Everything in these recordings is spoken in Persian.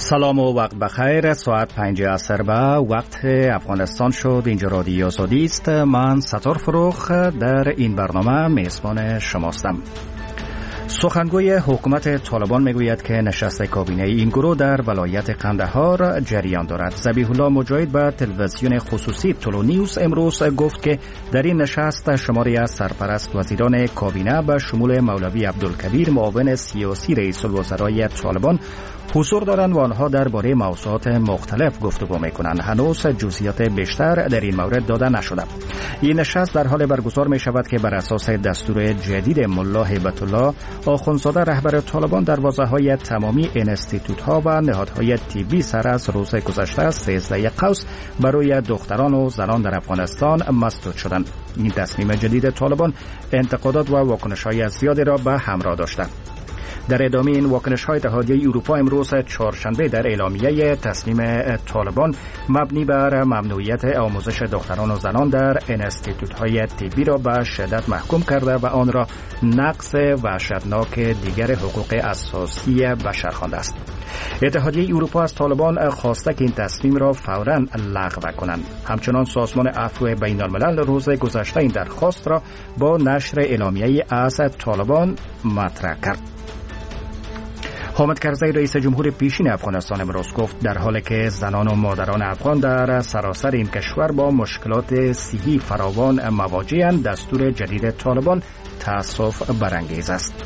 سلام و وقت بخیر. ساعت 5 عصر به وقت افغانستان شد. اینجا رادیو آزادی است. من ستار فروخ در این برنامه میزبان شماستم. سخنگوی حکومت طالبان میگوید که نشست کابینه این گروه در ولایت قندهار جریان دارد. ذبیح الله مجاهد به تلویزیون خصوصی طلوع نیوز امروز گفت که در این نشست شماری از سرپرست وزیران کابینه به شمول مولوی عبدالکبیر معاون سیاسی رئیس الوزرای طالبان حضور دارند و آنها درباره موضوعات مختلف گفتگو میکنند. هنوز جزئیات بیشتر در این مورد داده نشده. این نشست در حال برگزار می شود که بر اساس دستور جدید ملا هیبت الله آخوندزاده رهبر طالبان دروازه‌های تمامی انستیتوت‌ها و نهادهای طبی سر از روز گذشته 13 قوس برای دختران و زنان در افغانستان مسدود شدند. این تصمیم جدید طالبان انتقادات و واکنش‌های زیادی را به همراه داشته. در ادامه این واکنش‌های اتحادیه اروپا امروز چهارشنبه در اعلامیه تصمیم طالبان مبنی بر ممنوعیت آموزش دختران و زنان در انستیتوت‌های طبی را به شدت محکوم کرده و آن را نقض وحشتناک دیگر حقوق اساسی بشر خوانده است. اتحادیه اروپا از طالبان خواسته که این تصمیم را فوراً لغو کنند. همچنان سازمان عفو بین‌الملل روز گذشته این درخواست را با نشر اعلامیه از طالبان مطرح کرد. حامد کرزی رئیس جمهور پیشین افغانستان امروز گفت در حالی که زنان و مادران افغان در سراسر این کشور با مشکلات صحی فراوان مواجه‌اند، دستور جدید طالبان تأسف برانگیز است.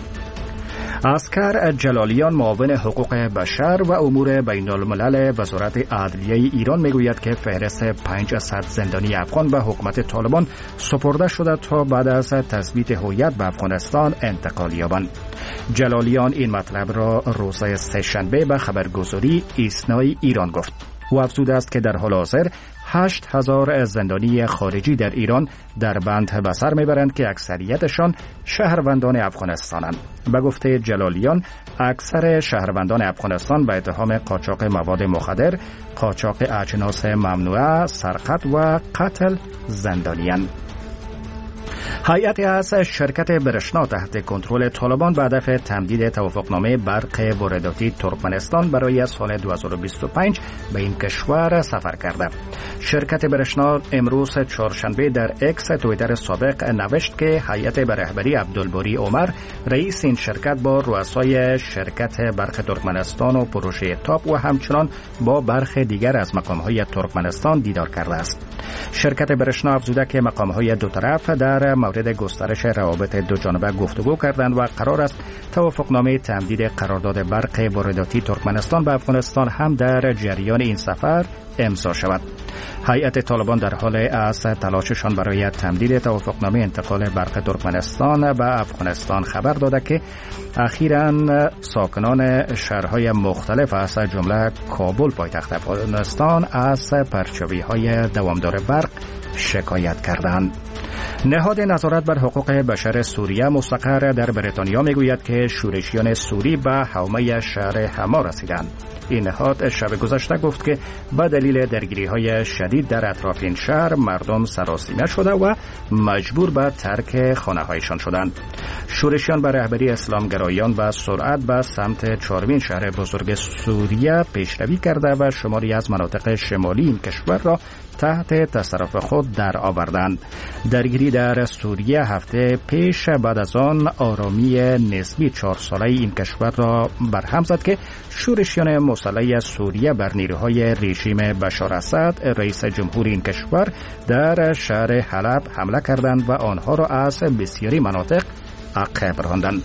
اسکر جلالیان معاون حقوق بشر و امور بین الملل وزارت عدلیه ایران میگوید که فهرست 500 زندانی افغان به حکومت طالبان سپرده شده تا بعد از تثبیت هویت به افغانستان انتقال یابند. جلالیان این مطلب را روز سه‌شنبه به خبرگزاری ایسنای ایران گفت. او افزوده است که در حال حاضر 8000 زندانی خارجی در ایران در بند به سر میبرند که اکثریتشان شهروندان افغانستانند. به گفته جلالیان اکثر شهروندان افغانستان به اتهام قاچاق مواد مخدر، قاچاق اجناس ممنوعه، سرقت و قتل زندانی‌اند. هیئتی از شرکت برشنا تحت کنترل طالبان به هدف تمدید توافقنامه برق وارداتی ترکمنستان برای سال 2025 به این کشور سفر کرده. شرکت برشنا امروز چهارشنبه در اکس توییتر سابق نوشت که هیئت به رهبری عبدالباری عمر رئیس این شرکت با رؤسای شرکت برق ترکمنستان و پروژه تاپ و همچنان با برخی دیگر از مقام‌های ترکمنستان دیدار کرده است. شرکت برشنا افزوده که مقام‌های دو طرف در مورد گسترش روابط دو جانبه گفتگو کردند و قرار است توافقنامه تمدید قرارداد برق وارداتی ترکمنستان به افغانستان هم در جریان این سفر امضا شود. هیئت طالبان در حال از تلاششان برای تمدید توافقنامه انتقال برق ترکمنستان به افغانستان خبر داده که اخیراً ساکنان شهرهای مختلف از جمله کابل پایتخت افغانستان از پرچاوی‌های دوامدار برق شکایت کردند. نهاد نظارت بر حقوق بشر سوریه مستقر در بریتانیا میگوید که شورشیان سوری به حومه شهر حما رسیدند. این نهاد شب گذشته گفت که به دلیل درگیری‌های شدید در اطراف این شهر مردم سراسیمه شده و مجبور به ترک خانه‌هایشان شدند. شورشیان به رهبری اسلامگرایان به سرعت به سمت چهارمین شهر بزرگ سوریه پیشروی کرده و شماری از مناطق شمالی این کشور را تحت تصرف خود در آوردند. درگیری در سوریه هفته پیش بعد از آن آرامی نسبی 4 ساله این کشور را برهم زد که شورشیان مسلح سوریه بر نیروهای رژیم بشار اسد رئیس جمهور این کشور در شهر حلب حمله کردند و آنها را از بسیاری مناطق عقب راندند.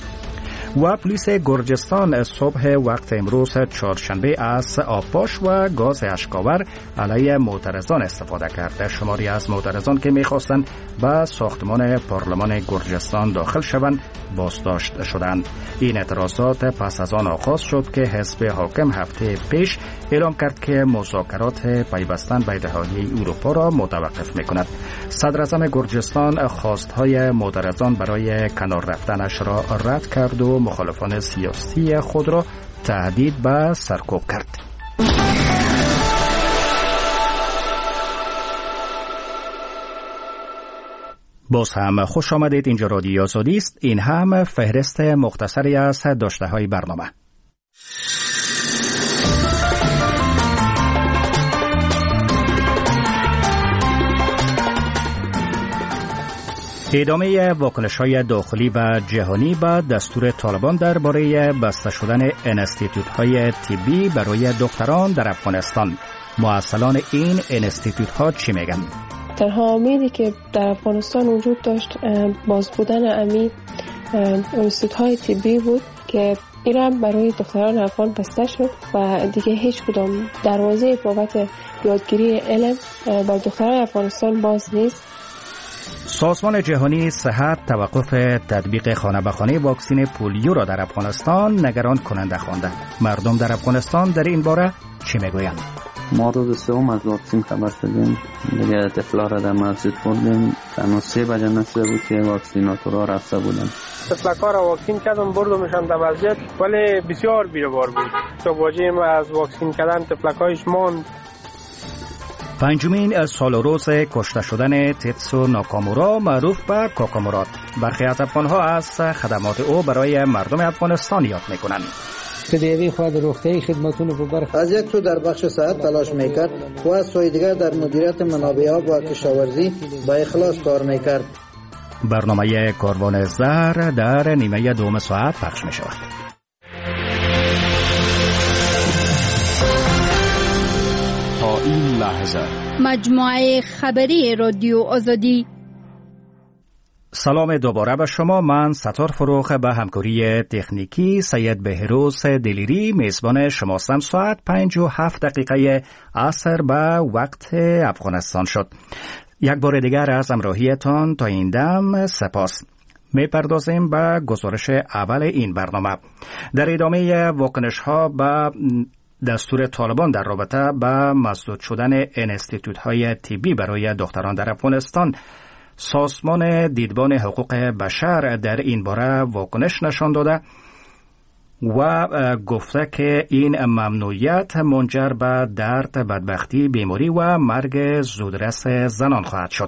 و پلیس گرجستان صبح وقت امروز چهارشنبه از آبپاش و گاز اشک‌آور علیه معترضان استفاده کرد. شماری از معترضان که می‌خواستند به ساختمان پارلمان گرجستان داخل شوند بازداشت شدند. این اعتراضات پس از آن آغاز شد که حزب حاکم هفته پیش اعلام کرد که مذاکرات پیوستن به اتحادیه اروپا را متوقف می‌کند. صدر اعظم گرجستان خواست‌های معترضان برای کنار رفتنش را رد کرد و مخالفان سیاسی خود را تهدید به سرکوب کرد. باز هم خوش آمدید. اینجا رادیو آزادی است. این هم فهرست مختصری از داشته‌های برنامه. ادامه واکنش‌های داخلی و جهانی با دستور طالبان درباره بسته شدن انستیتوت‌های طبی برای دختران در افغانستان. مؤسسان این انستیتوت‌ها چی میگن؟ تنها امیدی که در افغانستان وجود داشت باز بودن امی انستیتوت‌های طبی بود که ایران برای دختران افغان بسته شد و دیگه هیچ کدام دروازه بابت یادگیری علم بر دختران افغانستان باز نیست. سازمان جهانی صحت توقف تطبیق خانه به خانه واکسن پولیو را در افغانستان نگران کننده خوانده. مردم در افغانستان در این باره چی میگویند؟ ما روز سوم از واکسن خبر شدیم، دیگه طفلا را در مسجد بردیم، تنها 3 بجه نشده بود که واکسیناتورها رفته بودن. طفلکا را واکسین کردم بردمشان در مسجد، ولی بسیار بیروبار بود. تو واجیم از واکسین کردن طفلکایش ماند. پنجمین سال روز کشته شدن تیتسو ناکامورا معروف به کاکامورات. برخی از افغان‌ها از خدمات او برای مردم افغانستان یاد می‌کنند. که دیوی خواهد روغتایی خدماتون رو برخ از یک سو در بخش صحت تلاش میکرد و از سوی دیگر در مدیریت منابع آب و کشاورزی با اخلاص کار میکرد. برنامه کاروان زهر در نیمه دوم ساعت پخش میشود. تا این لحظه مجموعه خبری رادیو آزادی. سلام دوباره به شما. من ستار فروخ به همکاری تکنیکی سید بهروز دلیری میزبان شماستم. ساعت 5:07 عصر به وقت افغانستان شد. یک بار دیگر از همراهیتان تا این دم سپاس. میپردازیم به گزارش اول این برنامه. در ادامه واکنش‌ها به دستور طالبان در رابطه با مسدود شدن انستیتوت‌های طبی برای دختران در افغانستان، سازمان دیدبان حقوق بشر در این باره واکنش نشان داده و گفته که این ممنوعیت منجر به درد، بدبختی، بیماری و مرگ زودرس زنان خواهد شد.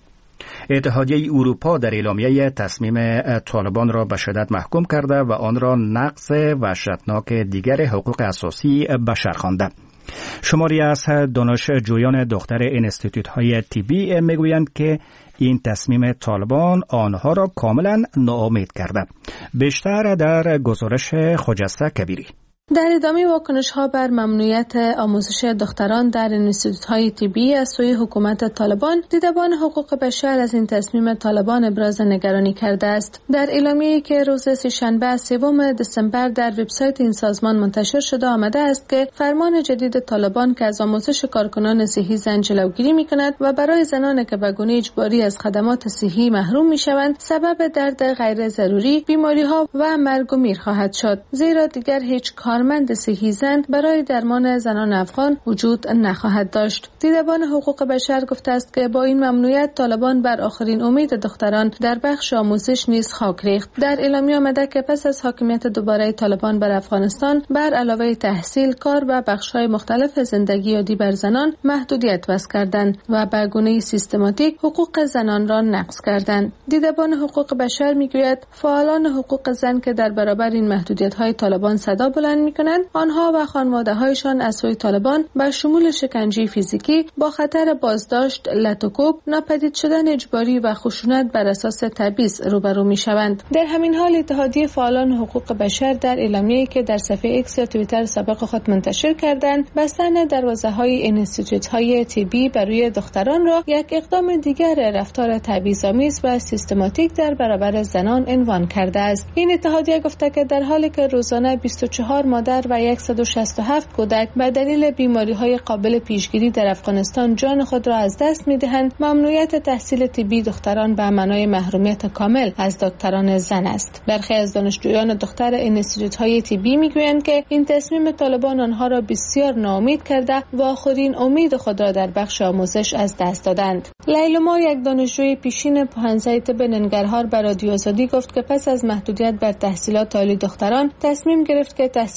اتحادیه اروپا در اعلامیه تصمیم طالبان را به شدت محکوم کرده و آن را نقض وحشتناک دیگر حقوق اساسی بشر خوانده. شماری از دانشجویان دختر انستیتوت‌های طبی میگویند که این تصمیم طالبان آنها را کاملا ناامید کرده. بیشتر در گزارش خجسته کبیری. در ادامه واکنش‌ها بر ممنوعیت آموزش دختران در انستیتوت‌های طبی از سوی حکومت طالبان، دیدبان حقوق بشر از این تصمیم طالبان ابراز نگرانی کرده است. در اعلامیه‌ای که روز سه‌شنبه 3 دسامبر در وبسایت این سازمان منتشر شده آمده است که فرمان جدید طالبان که از آموزش کارکنان صحی زن جلوگیری می‌کند و برای زنان که به گونه اجباری از خدمات صحی محروم می‌شوند سبب درد غیر ضروری، بیماری‌ها و مرگ و میر خواهد شد، زیرا دیگر هیچ کارمند صحی زن برای درمان زنان افغان وجود نخواهد داشت. دیدبان حقوق بشر گفته است که با این ممنوعیت طالبان بر آخرین امید دختران در بخش آموزش نیز خاک ریخت. در اعلامیه آمده که پس از حاکمیت دوباره طالبان بر افغانستان، بر علاوه تحصیل، کار و بخش‌های مختلف زندگی عادی بر زنان محدودیت وضع کردند و به گونه سیستماتیک حقوق زنان را نقض کردند. دیدبان حقوق بشر میگوید فعالان حقوق زن که در برابر این محدودیت‌های طالبان صدا بلند می‌کنند، آنها و خانواده‌هایشان از سوی طالبان با شمول شکنجه فیزیکی با خطر بازداشت، لطوکوب، ناپدید شدن اجباری و خشونت بر اساس تبعیض روبرو می‌شوند. در همین حال اتحادیه فعالان حقوق بشر در اعلامیه‌ای که در صفحه ایکس یا توییتر سابق خود منتشر کردند، بستن دروازه‌های انستیتوت‌های طبی برای دختران را یک اقدام دیگر رفتار تبعیض‌آمیز و سیستماتیک در برابر زنان عنوان کرده است. این اتحادیه گفته که در حالی که روزانه 24 مادر و 167 کودک به دلیل بیماری‌های قابل پیشگیری در افغانستان جان خود را از دست می‌دهند، ممنوعیت تحصیل طبی دختران به معنای محرومیت کامل از دکتران زن است. برخی از دانشجویان دختر انستیتوت‌های طبی می‌گویند که این تصمیم طالبان آنها را بسیار ناامید کرده و آخرین امید خود را در بخش آموزش از دست دادند. لیلما، یک دانشجوی پیشین پوهنځی طب ننگرهار، به رادیو آزادی گفت که پس از محدودیت بر تحصیلات عالی دختران تصمیم گرفت که تحصیل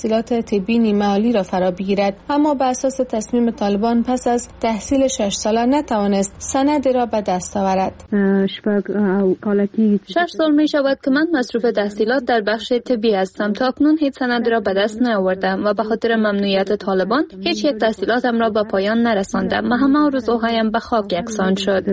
تحصیلات طبی نیمه‌عالی را فرا بگیرد، اما به اساس تصمیم طالبان پس از تحصیل 6 ساله نتوانست سند را به دست آورد. 6 سال می شود که من مصروف تحصیلات در بخش طبی هستم. تا اکنون هیچ سند را به دست نیاوردم و به خاطر ممنوعیت طالبان هیچ یک تحصیلاتم را به پایان نرساندم و همه آرزوهایم به خاک یکسان شد.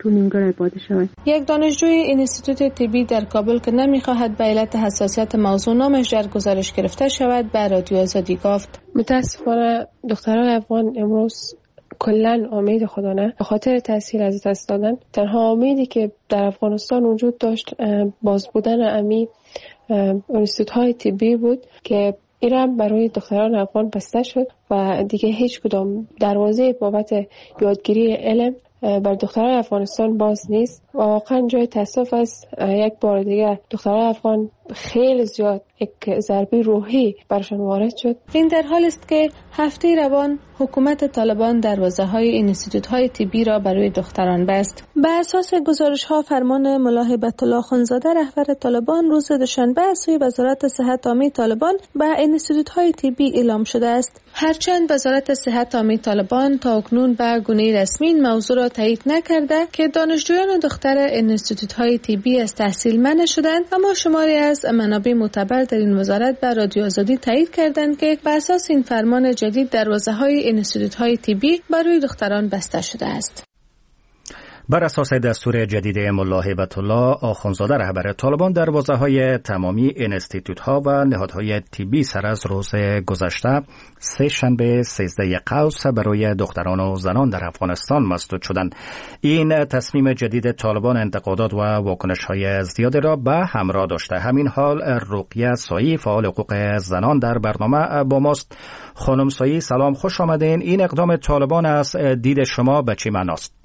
یک دانشجوی انستیتوت طبی در کابل که نمی‌خواهد به علت حساسیت موضوع نامش در گزارش گرفته شود به رادیو آزادی گفت: متاسفانه دختران افغان امروز کلن امید خدا نه، به خاطر تحصیل از دست دادن. تنها امیدی که در افغانستان وجود داشت باز بودن امی انستیتوت‌های طبی بود که ایران برای دختران افغان بسته شد و دیگه هیچ کدام دروازه بابت یادگیری علم بر دختران افغانستان باز نیست و واقعا جای تاسف است. یک بار دیگه دختران افغان خیلی زیاد یک ضربه روحی برشان وارد شد. این در حال است که هفته روان حکومت طالبان دروازه‌های انستیتوت‌های طبی را برای دختران بست. به اساس گزارش‌ها فرمان ملا هیبت الله خانزاده رهبر طالبان روز دوشنبه از سوی وزارت صحت عامه طالبان به انستیتوت‌های طبی اعلام شده است. هرچند وزارت صحت عامه طالبان تا اکنون به گونه رسمی این موضوع را تایید نکرده که دانشجویان دختر انستیتوت‌های طبی از تحصیل منع شدند، اما شماری از منابع معتبر در این وزارت به رادیو آزادی تایید کردند که بر اساس این فرمان جدید دروازه‌های انستیتوت‌های طبی برای دختران بسته شده است. بر اساس دستور جدید ملا هیبت الله آخوندزاده رهبر طالبان دروازه‌های تمامی انستیتوت‌ها و نهادهای طبی سر از روز گذشته سه شنبه 13 قوس برای دختران و زنان در افغانستان مسدود شدند. این تصمیم جدید طالبان انتقادات و واکنش‌های زیادی را به همراه داشته. همین حال رقیه سایی فعال حقوق زنان در برنامه با ماست. خانم سایی سلام، خوش آمدین. این اقدام طالبان از دید شما به چی معناست؟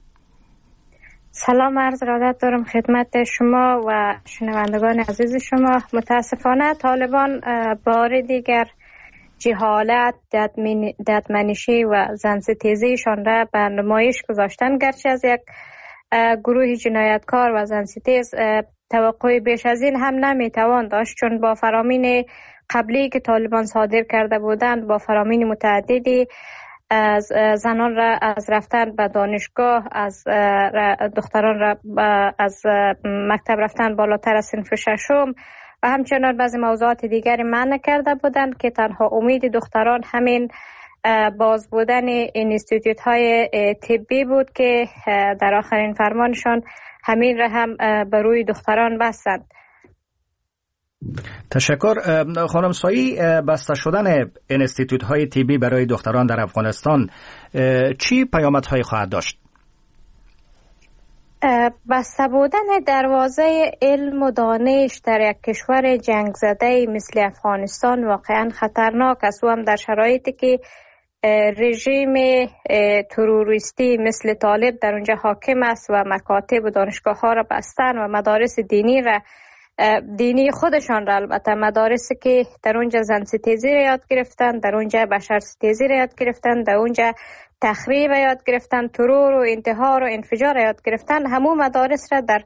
سلام عرض ارادت دارم خدمت شما و شنوندگان عزیز شما. متاسفانه طالبان بار دیگر جهالت، ددمنشی و زنستیزیشان را به نمایش گذاشتن. گرچه از یک گروه جنایتکار و زنستیز توقع بیش از این هم نمیتوان داشت، چون با فرامین قبلی که طالبان صادر کرده بودند، با فرامین متعددی از زنان را از رفتن به دانشگاه، از دختران را از مکتب رفتن بالاتر از صنف ششم و همچنان بعضی موضوعات دیگری منع کرده بودند که تنها امید دختران همین باز بودن انستیتوت‌های طبی بود که در آخرین فرمانشان همین را هم به روی دختران بستند. تشکر. خانم سایی، بسته شدن انستیتوت‌های طبی برای دختران در افغانستان چی پیامدهایی خواهد داشت؟ بسته بودن دروازه علم و دانش در یک کشور جنگ زده مثل افغانستان واقعا خطرناک است و هم در شرایطی که رژیم تروریستی مثل طالب در اونجا حاکم است و مکاتب و دانشگاه ها را بستن و مدارس دینی خودشان را، البته مدارسی که در اونجا زنستیزی را یاد گرفتن، در اونجا بشرستیزی را یاد گرفتن، در اونجا تخریب را یاد گرفتن، ترور و انتحار و انفجار را یاد گرفتن، همون مدارس را در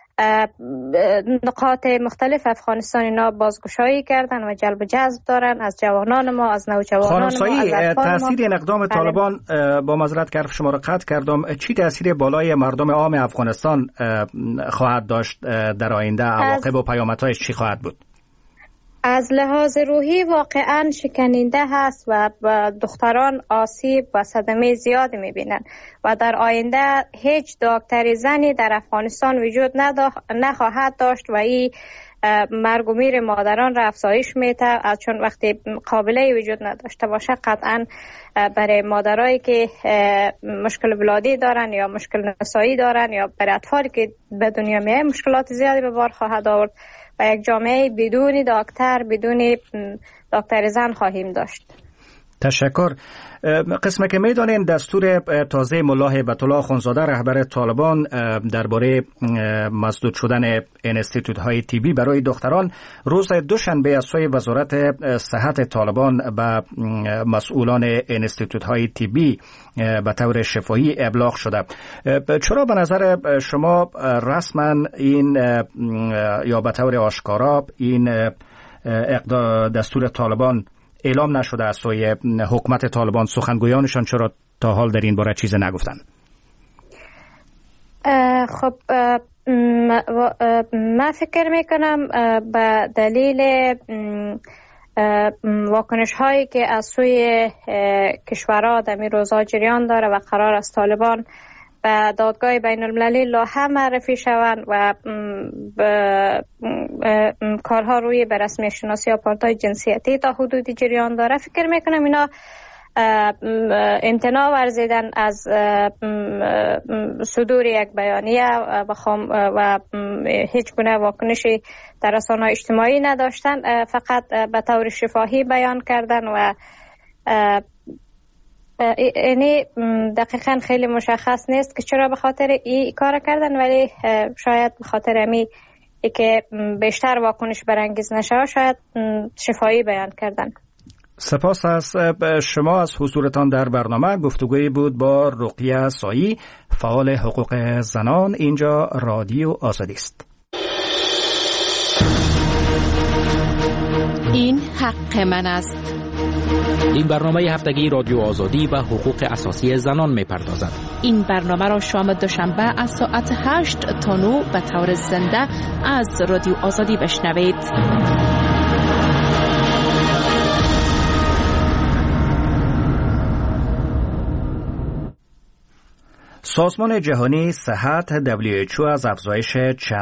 نقاط مختلف افغانستان اینا بازگشایی کردن و جلب و جذب دارن از جوانان ما، از نوجوانان ما. خانم سایی، تاثیر این اقدام طالبان با معذرت که حرف شما را قطع کردم، چی تاثیر بالای مردم عام افغانستان خواهد داشت در آینده؟ عواقب و پیامدهایش چی خواهد بود؟ از لحاظ روحی واقعا شکننده هست و دختران آسیب و صدمه زیادی میبینن و در آینده هیچ دکتر زنی در افغانستان وجود نخواهد داشت و این مرگ و میر مادران را افزایش میده، چون وقتی قابله وجود نداشته باشه قطعا برای مادرایی که مشکل ولادی دارن یا مشکل نسایی دارن یا برای اطفالی که به دنیا میاد مشکلات زیادی به بار خواهد آورد و یک جامعه بدون دکتر زن خواهیم داشت. تشکر. قسمه که میدانین دستور تازه ملا هیبت الله آخوندزاده رهبر طالبان درباره مسدود شدن انستیتوت‌های طبی برای دختران روز دوشنبه از سوی وزارت صحت طالبان به مسئولان انستیتوت‌های طبی به طور شفاهی ابلاغ شده. چرا به نظر شما رسما این یا به طور آشکارا این دستور طالبان اعلام نشده از سوی حکومت طالبان؟ سخنگویانشان چرا تا حال در این باره چیز نگفتن؟ خب من فکر میکنم به دلیل واکنش هایی که از سوی کشورها در این روزها جریان داره و قرار است طالبان به دادگاه بین المللی لاحه معرفی شوند و کارها روی به رسمیت شناسی آپارتهای جنسیتی تا حدودی جریان داره، فکر میکنم اینا امتناع ورزیدن از صدور یک بیانیه و هیچ گونه واکنشی در رسانه‌های اجتماعی نداشتن، فقط به طور شفاهی بیان کردن و یعنی دقیقاً خیلی مشخص نیست که چرا به خاطر این کار کردن، ولی شاید به خاطر امی که بیشتر واکنش برانگیز نشه شاید شفاهی بیان کردن. سپاس از شما از حضورتان در برنامه. گفتگویی بود با رقیه سایی، فعال حقوق زنان. اینجا رادیو آزادی است. این حق من است. این برنامه هفتگی رادیو آزادی و حقوق اساسی زنان می‌پردازد. این برنامه را شام دوشنبه از ساعت 8 تا 9 به طور زنده از رادیو آزادی بشنوید. سازمان جهانی صحت WHO از افزایش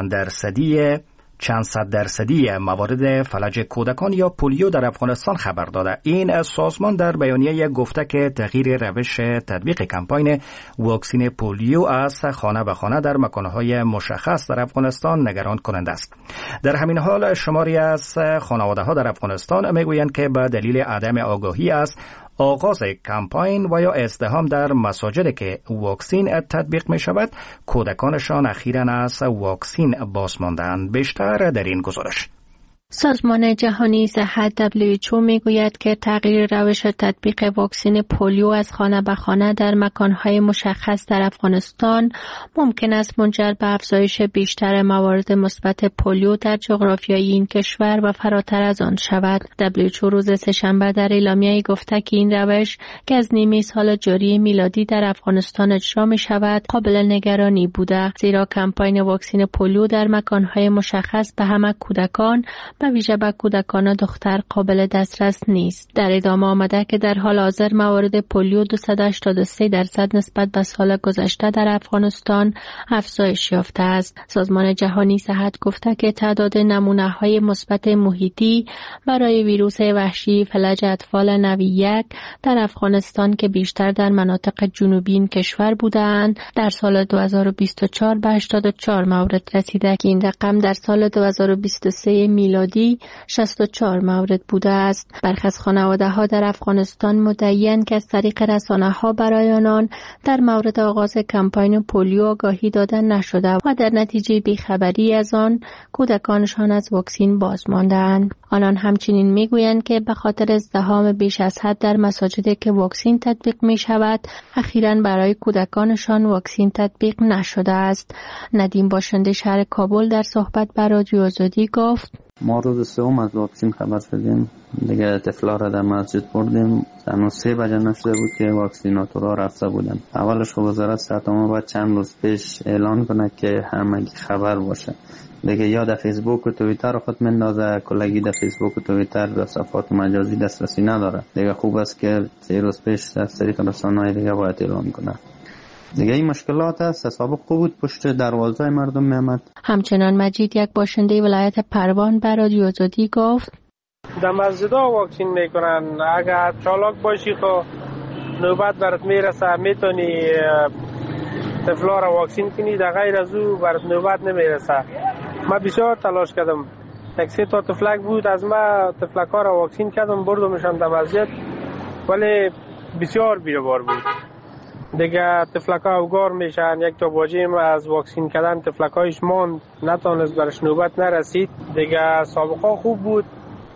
چند صد درصدی موارد فلج کودکان یا پولیو در افغانستان خبر داده. این سازمان در بیانیه گفته که تغییر روش تطبیق کمپاین واکسین پولیو از خانه به خانه در مکانهای مشخص در افغانستان نگران کننده است. در همین حال شماری از خانواده‌ها در افغانستان میگویند که به دلیل عدم آگاهی از آغاز کمپاین و یا ازدحام در مساجد که واکسین تطبیق می شود، کودکانشان اخیراً از واکسین باز ماندند. بیشتر در این گزارش. سازمان جهانی صحت WHO میگوید که تغییر روش تطبیق واکسن پولیو از خانه به خانه در مکانهای مشخص در افغانستان ممکن است منجر به افزایش بیشتر موارد مثبت پولیو در جغرافیای این کشور و فراتر از آن شود. WHO روز سه‌شنبه در اعلامیه‌ای گفته که این روش که از نیمه سال جاری میلادی در افغانستان اجرا می شود قابل نگرانی بوده، زیرا کمپاین واکسن پولیو در مکانهای مشخص به همه کودکان به ویژه به کودکان دختر قابل دسترس نیست. در ادامه آمده که در حال حاضر موارد پولیو 283% نسبت به سال گذشته در افغانستان افزایش یافته است. سازمان جهانی صحت گفته که تعداد نمونه‌های مثبت محیطی برای ویروس وحشی فلج اطفال نوع 1 در افغانستان که بیشتر در مناطق جنوبی این کشور بودند در سال 2024 به 84 مورد رسیده که این رقم در سال 2023 میلادی 64 مورد بوده است. برخی از خانواده‌ها در افغانستان مدعی‌اند که از طریق رسانه‌ها برای آنان در مورد آغاز کمپاین پولیو آگاهی داده نشده و در نتیجه بیخبری از آن کودکانشان از واکسین باز مانده‌اند. آنان همچنین میگویند که به خاطر ازدحام بیش از حد در مساجدی که واکسین تطبیق می شود اخیراً برای کودکانشان واکسین تطبیق نشده است. ندیم باشنده شهر کابل در صحبت با رادیو آزادی گفت: ما روز سوم از واکسین خبر شدیم، دیگه طفلا را در مسجد بردیم، تنها 3 بجه نشده بود که واکسیناتورها رفته بودن. اولش وزارت صحت ما باید چند روز پیش اعلان کنه که همگی خبر باشه. دیگه یا در فیسبوک و توییتر خود مندازه، کلگی در فیسبوک و توییتر در صفحات مجازی دسترسی نداره. دیگه خوب است که 3 روز پیش از طریق رسانه‌های دیگه باید اعلان کنه. دیگه این مشکلات است. سابق بود پشت دروازه مردم میامد. همچنان مجید یک باشنده ولایت پروان به رادیو آزادی گفت: در مسجدها واکسین میکنن، اگر چالاک باشی خب نوبت برات میرسه، میتونی طفلا را واکسین کنی، در غیر از او برات نوبت نمیرسه. من بسیار تلاش کردم، 1-3 تا طفلک بود، از ما طفلکا را واکسین کردم، بردمشان در مسجد، ولی بسیار بیروبار بود. دیگه طفلکا اوگار میشن. یک تا باجی ما از واکسین کردن طفلکایش ماند، نتونست برش نوبت نرسید. دیگه سابقا خوب بود،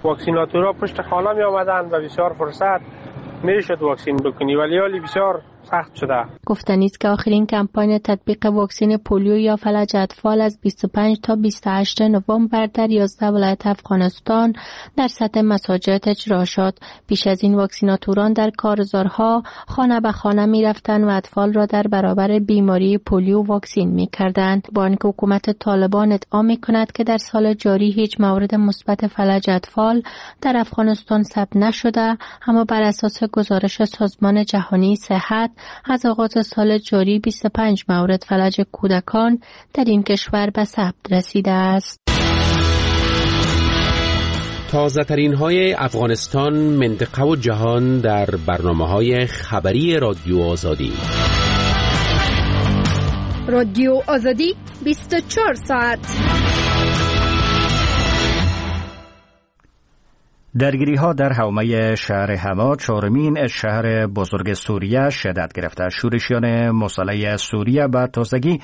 واکسیناتورها پشت خانه می آمدن و بسیار فرصت میشد واکسین بکنی، ولی حالی بسیار سخت شده. گفتنی است که آخرین کمپاین تطبیق واکسن پولیو یا فلج اطفال از 25 تا 28 نوامبر در 11 ولایت افغانستان در سطح مساجد اجرا شد. پیش از این واکسیناتوران در کارزارها خانه به خانه می رفتند و اطفال را در برابر بیماری پولیو واکسین می کردند. با اینکه حکومت طالبان ادعا می کند که در سال جاری هیچ مورد مثبت فلج اطفال در افغانستان ثبت نشده، اما بر اساس گزارش سازمان جهانی صحت از آغاز سال جاری 25 مورد فلج کودکان در این کشور به ثبت رسیده است. تازه ترین های افغانستان، منطقه و جهان در برنامه‌های خبری رادیو آزادی. رادیو آزادی 24 ساعت. درگیری ها در حومه شهر حما، چهارمین شهر بزرگ سوریه شدت گرفته. شورشیان مسلح سوریه به تازگی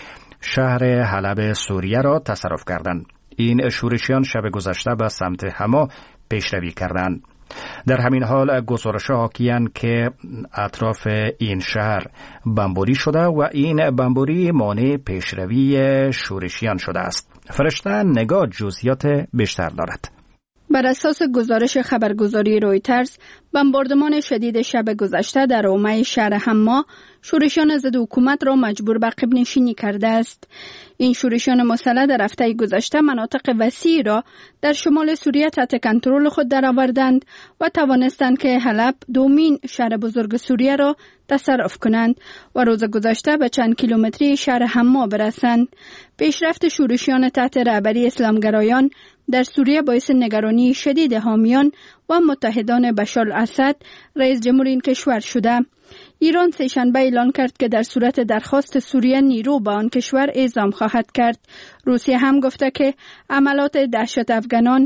شهر حلب سوریه را تصرف کردند. این شورشیان شب گذشته به سمت حما پیشروی کردند. در همین حال گزارش‌ها حاکی‌اند که اطراف این شهر بمباری شده و این بمباری مانع پیشروی شورشیان شده است. فرشته نگاه جزئیات بیشتر دارد. بر اساس گزارش خبرگزاری رویترز، بمباردمان شدید شب گذشته در حومه شهر حما شورشیان ضد حکومت را مجبور به عقب نشینی کرده است. این شورشیان مسلح در هفته گذشته مناطق وسیعی را در شمال سوریه تحت کنترل خود درآوردند و توانستند که حلب، دومین شهر بزرگ سوریه را تصرف کنند و روز گذشته به چند کیلومتری شهر حما برسند. پیشرفت شورشیان تحت رهبری اسلامگرایان در سوریه باعث نگرانی شدید حامیان و متحدان بشار الاسد، رئیس جمهور این کشور شده. ایران سه‌شنبه اعلان کرد که در صورت درخواست سوریه نیرو به آن کشور اعزام خواهد کرد. روسیه هم گفته که عملات دهشت افغانان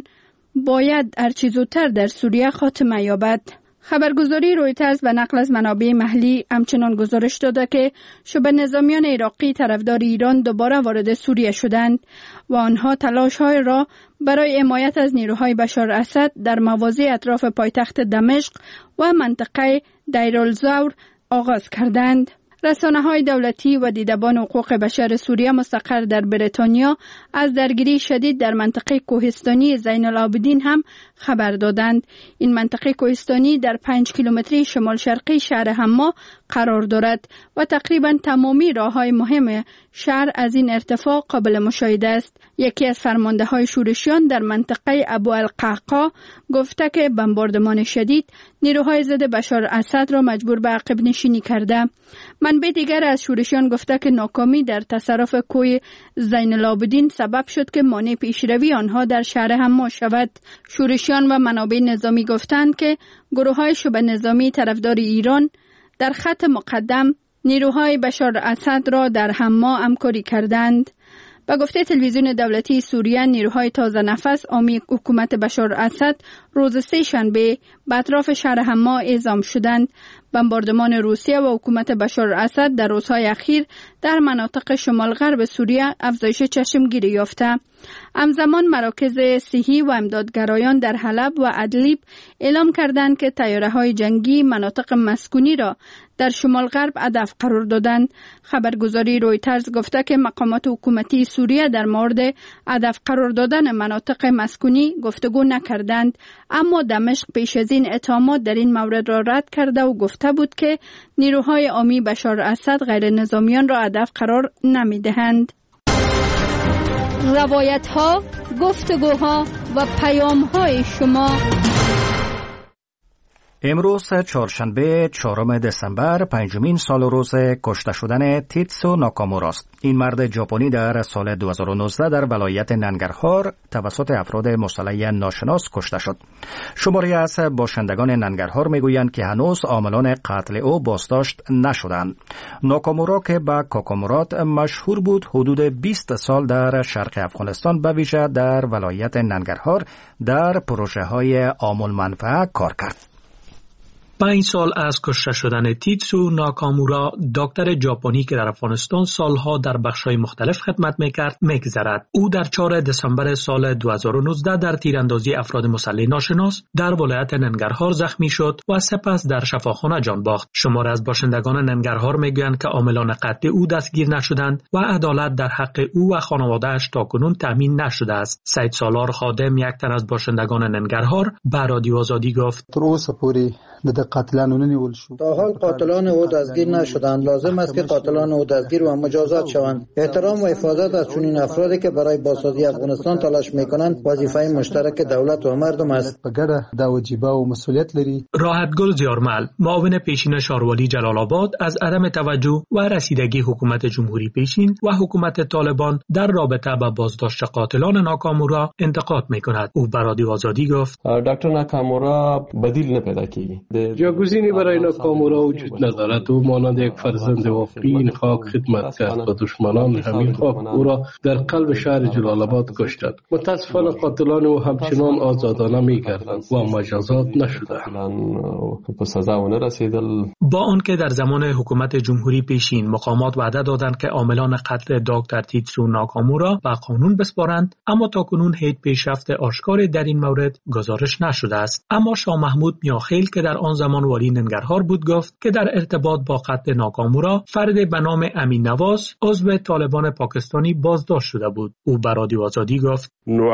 باید هرچه زودتر در سوریه خاتمه یابد. خبرگزاری رویترز به نقل از منابع محلی همچنان گزارش داده که شبه نظامیان عراقی طرفدار ایران دوباره وارد سوریه شدند و آنها تلاش‌های را برای حمایت از نیروهای بشار اسد در مواضع اطراف پایتخت دمشق و منطقه دیرالزور آغاز کردند. رسانه‌های دولتی و دیدبان حقوق بشر سوریه مستقر در بریتانیا از درگیری شدید در منطقه کوهستانی زین العابدین هم خبر دادند. این منطقه کوهستانی در 5 کیلومتری شمال شرقی شهر حما قرار دارد و تقریباً تمامی راه‌های مهم شهر از این ارتفاع قابل مشاهده است. یکی از فرمانده‌های شورشیان در منطقه ابو القعقاع گفته که بمباردمان شدید نیروهای ضد بشار اسد را مجبور به عقب نشینی کرده. منبع دیگر از شورشیان گفته که ناکامی در تصرف کوه زین العابدین سبب شد که مانع پیشروی آنها در شهر حما شود. شورشیان و منابع نظامی گفتند که گروه‌های شبه نظامی طرفدار ایران در خط مقدم نیروهای بشار اسد را در حما همکاری کردند. به گفته تلویزیون دولتی سوریه، نیروهای تازه نفس حامی حکومت بشار اسد روز سه‌شنبه به اطراف شهر حما اعزام شدند. بمباردمان روسیه و حکومت بشار اسد در روزهای اخیر در مناطق شمال غرب سوریه افزایش چشمگیری یافته. همزمان مراکز صحی و امدادگرایان در حلب و ادلیب اعلام کردند که طیاره‌های جنگی مناطق مسکونی را در شمال غرب هدف قرار دادند. خبرگزاری رویترز گفته که مقامات حکومتی سوریه در مورد هدف قرار دادن مناطق مسکونی گفتگو نکردند، اما دمشق پیش از این اتهامات در این مورد را رد کرده و گفته بود که نیروهای حامی بشار اسد غیر نظامیان را هدف قرار نمی‌دهند. روایت‌ها، گفتگوها و پیام‌های شما. امروز چهارشنبه 4 دسامبر 5مین سال روز کشته شدن تیتسو ناکامورا است. این مرد ژاپنی در سال 2019 در ولایت ننگرهار توسط افراد مسلح ناشناس کشته شد. شماری از باشندگان ننگرهار میگویند که هنوز عاملان قتل او بازداشت نشدند. ناکامورا که به کاکامورات مشهور بود، حدود 20 سال در شرق افغانستان به ویژه در ولایت ننگرهار در پروژه‌های عام المنفعه کار کرد. و این سال از کشته شدن تیتسو ناکامورا، دکتر ژاپنی که در افغانستان سالها در بخش‌های مختلف خدمت می‌کرد، می‌گذرد. او در 4 دسامبر سال 2019 در تیراندازی افراد مسلح ناشناس در ولایت ننگرهار زخمی شد و سپس در شفاخانه جان باخت. شمار از باشندگان ننگرهار میگویند که عاملان قتل او دستگیر نشدند و عدالت در حق او و خانواده‌اش تاکنون تامین نشده است. سید سالار خادم، یک تن از باشندگان ننگرهار، به رادیو آزادی گفت: تا حال قاتلان او دستگیر نشدند. لازم است که قاتلان او دستگیر و مجازات شوند. احترام و حفاظت از چنین افرادی که برای بازسازی افغانستان تلاش میکنند وظیفه مشترک دولت و مردم است. راحتگل زیارمل، معاون پیشین شاروالی جلال آباد، از عدم توجه و رسیدگی حکومت جمهوری پیشین و حکومت طالبان در رابطه با بازداشت قاتلان ناکامورا انتقاد میکند. او به رادیو آزادی گفت: دکتر ناکامورا بدیل نپیدا کی. جاگزینی برای ناکامورا وجود ندارد. او مانند یک فرزند واقعی این خاک خدمت کرد و دشمنان همین خاک او را در قلب شهر جلال آباد کشتند. متاسفانه قاتلان او همچنان آزادانه می‌گردند و مجازات نشدند. به سزا نرسیدند. با آنکه در زمان حکومت جمهوری پیشین مقامات وعده دادند که عاملان قتل دکتر تیتسو ناکامورا به قانون بسپارند، اما تاکنون هیچ پیشرفت آشکاری در این مورد گزارش نشده است. اما شاه محمود میاخیل که در آن زمان والی ننگرهار بود گفت که در ارتباط با قتل ناکامورا فرد به نام امین نواز عضو طالبان پاکستانی بازداشت شده بود. او به رادیو آزادی گفت: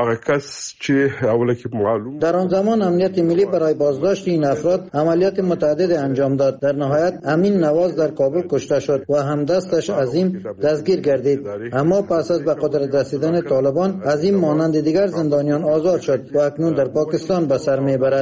در آن زمان امنیت ملی برای بازداشت این افراد عملیات متعدد انجام داد. در نهایت امین نواز در کابل کشته شد و همدستش عظیم دستگیر گردید. اما پس از به قدرت رسیدن طالبان عظیم مانند دیگر زندانیان آزاد شد و اکنون در پاکستان به سر میبرد.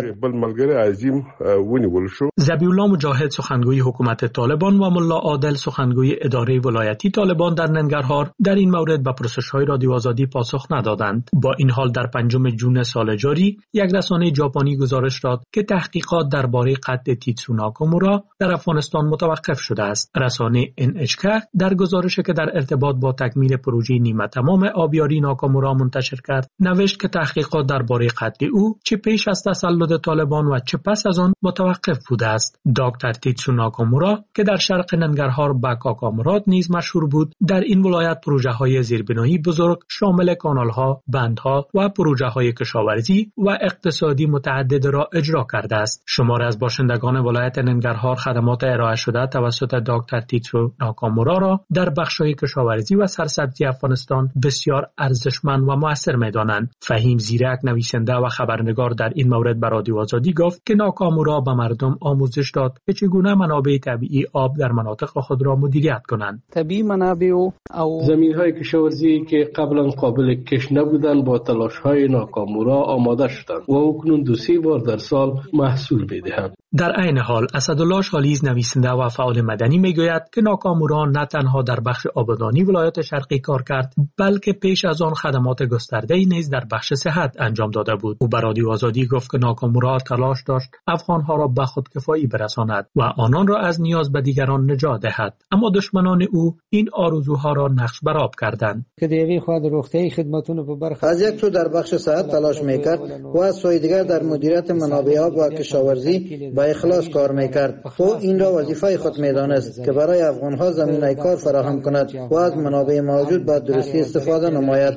ذبیح‌الله مجاهد، سخنگوی حکومت طالبان، و ملا عادل، سخنگوی اداره ولایتی طالبان در ننگرهار، در این مورد به پرسش‌های رادیو آزادی پاسخ ندادند. با این حال در 5 جون سال جاری یک رسانه ژاپنی گزارش داد که تحقیقات درباره قتل تیتسو ناکامورا در افغانستان متوقف شده است. رسانه NHK در گزارشی که در ارتباط با تکمیل پروژه نیمه تمام آبیاری ناکامورا منتشر کرد، نوشت که تحقیقات درباره قتل او چه پیش از تسلط طالبان و چه پس از آن متوقف بوده است. دکتر تیتسو ناکامورا که در شرق ننگرهار با کاکامراد نیز مشهور بود، در این ولایت پروژه‌های زیربنایی بزرگ شامل کانال‌ها، بندها و پروژه‌های کشاورزی و اقتصادی متعدد را اجرا کرده است. شمار از باشندگان ولایت ننگرهار خدمات ارائه شده توسط دکتر تیتسو ناکامورا را در بخش‌های کشاورزی و سرسبزی افغانستان بسیار ارزشمند و مؤثر می‌دانند. فهیم زیرک، نویسنده و خبرنگار، در این مورد به رادیو آزادی گفت که ناکامورا به مردم آموزش داد که چگونه منابع طبیعی آب در مناطق خود را مدیریت کنند. طبیعی منابع و زمین‌های کشاورزی که قبلا قابل کش نبودند با تلاش‌های ناکامورا آماده شدند و اکنون 2-3 بار در سال محصول می‌دهند. در عین حال اسدالله شالیز، نویسنده و فعال مدنی، میگوید که ناکامورا نه تنها در بخش آبادانی ولایت شرقی کار کرد، بلکه پیش از آن خدمات گسترده‌ای نیز در بخش صحت انجام داده بود. او به رادیو آزادی گفت که ناکامورا تلاش داشت افغان‌ها را به خودکفایی برساند و آنان را از نیاز به دیگران نجات دهد، اما دشمنان او این آرزوها را نقش بر آب کردند. که دیوی خود رخته‌ای خدماتونو به برخ از یک سو در بخش صحت تلاش میکرد و از سوی دیگر در مدیریت منابع آب و کشاورزی با اخلاص کار میکرد. او این را وظیفه خود میدانست که برای افغان‌ها زمینه کار فراهم کند و از منابع موجود با درستی استفاده نماید.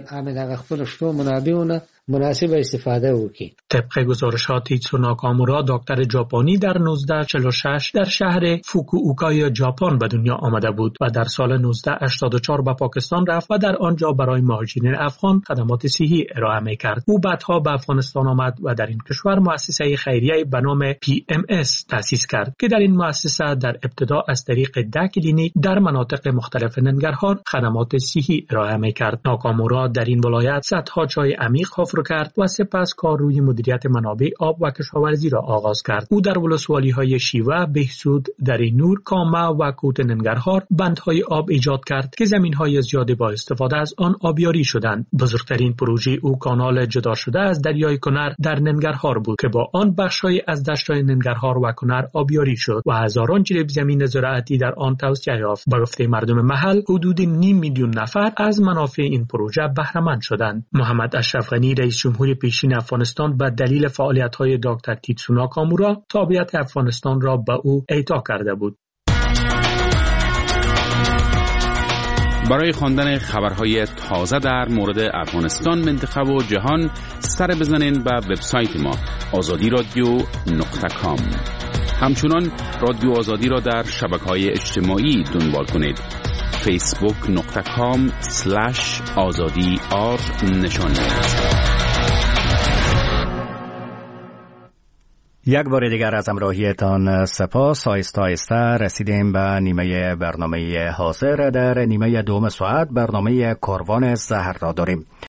مناسب استفاده وکړي. طبق گزارشات تیتسو ناکامورا، دکتر ژاپنی در 1946 در شهر فوکوئوکا ژاپن به دنیا آمده بود و در سال 1984 به پاکستان رفت و در آنجا برای مهاجرین افغان خدمات صحی ارائه می‌کرد. او بعدها به افغانستان آمد و در این کشور مؤسسه خیریه به نام PMS تأسیس کرد که در این مؤسسه در ابتدا از طریق 10 کلینیک در مناطق مختلف ننگرهار خدمات صحی ارائه می‌کرد. ناکامورا در این ولایت صدها جای عمیق حفر کرد و سپس کار روی مدیریت منابع آب و کشاورزی را آغاز کرد. او در ولسوالی‌های شیوه، بهسود، دره نور، کامه و کوت ننگرهار بندهای آب ایجاد کرد که زمین‌های زیادی با استفاده از آن آبیاری شدند. بزرگترین پروژه او کانال جدا شده از دریای کنر در ننگرهار بود که با آن بخش‌های از دشت‌های ننگرهار و کنر آبیاری شد و هزاران جریب زمین زراعتی در آن توسعه یافت. به گفته مردم محل، حدود 5 میلیون نفر از منافع این پروژه بهره مند شدند. محمد اشرف غنی، رئیس جمهور پیشین افغانستان به دلیل فعالیت‌های دکتر تیتسو ناکامورا تابعیت افغانستان را به او اعطا کرده بود. برای خواندن خبرهای تازه در مورد افغانستان، منطقه و جهان سر بزنین به وبسایت ما azadiradio.com. همچنان رادیو آزادی را در شبکه‌های اجتماعی دنبال کنید. facebook.com/azadi_r نشان دهید. یک بار دیگر از همراهیتان سپاس. آهسته آهسته رسیدیم به نیمه برنامه حاضر. در نیمه دوم ساعت برنامه کاروان زهر را داریم.